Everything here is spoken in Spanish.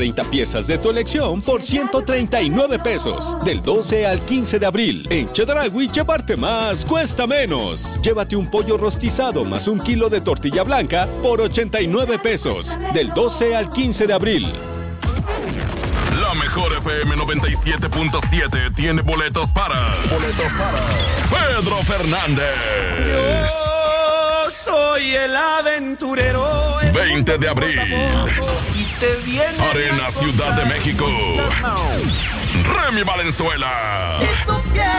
30 piezas de tu elección por 139 pesos. Del 12 al 15 de abril. En Chedraui, llevarte más cuesta menos. Llévate un pollo rostizado más un kilo de tortilla blanca por 89 pesos. Del 12 al 15 de abril. La mejor FM 97.7 tiene boletos para Pedro Fernández. Yo soy el aventurero. 20 de abril. Y te viene Arena Ciudad de México. Remy Valenzuela. Si tú quieres